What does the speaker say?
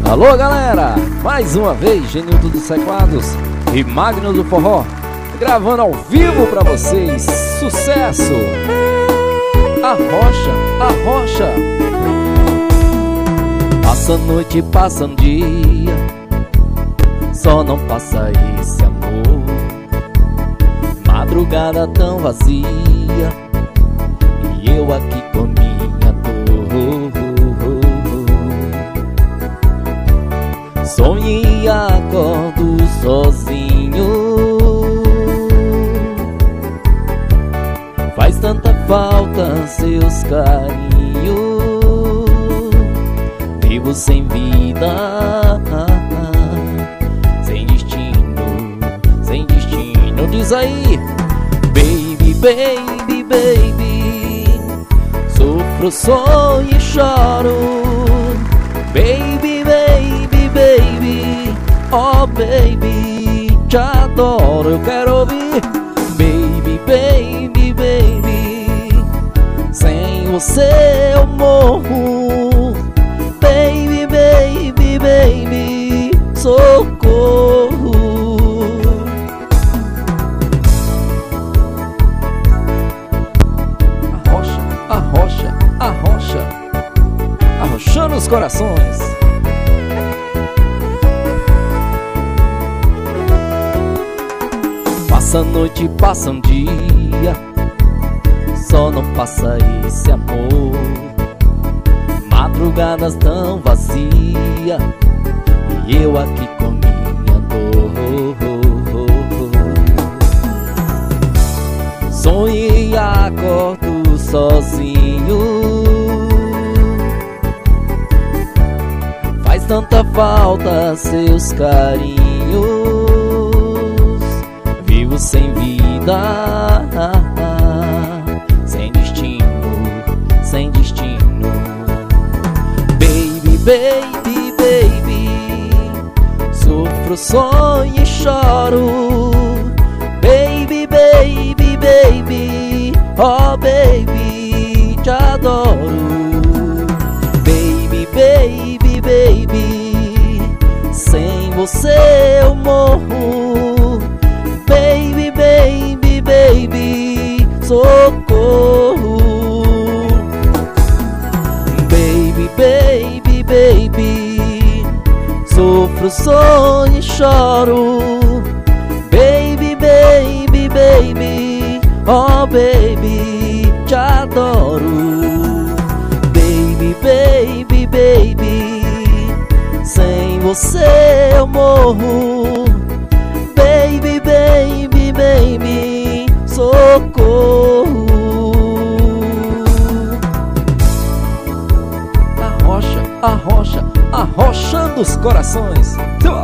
Alô galera, mais uma vez Genilton dos Teclados e Magno do Forró, gravando ao vivo pra vocês. Sucesso! Arrocha. Passa noite, passa um dia, só não passa esse amor. Madrugada tão vazia e eu aqui com minha dor. Sonho e acordo sozinho, faz tanta falta seus carinhos. Vivo sem vida, sem destino. Diz aí, baby, baby, baby, sofro, sonho e choro. Baby, baby, baby, oh baby, te adoro, eu quero ouvir. Baby, baby, baby, sem você eu morro. Baby, baby, baby, socorro. Arrocha, arrochando os corações. Passa noite, passa um dia, só não passa esse amor. Madrugadas tão vazia e eu aqui com minha dor. Sonho e acordo sozinho, faz tanta falta seus carinhos. Vivo sem vida, sem destino. Baby, baby, baby, sofro, sonho e choro. Baby, baby, baby, oh baby, te adoro. Baby, baby, baby, sem você eu morro. Baby, baby, baby, socorro. Baby, baby, baby, sofro, sonho e choro. Baby, baby, baby, oh baby, te adoro. Baby, baby, baby, sem você eu morro. Baby, baby, baby, socorro. Arrocha, arrochando os corações.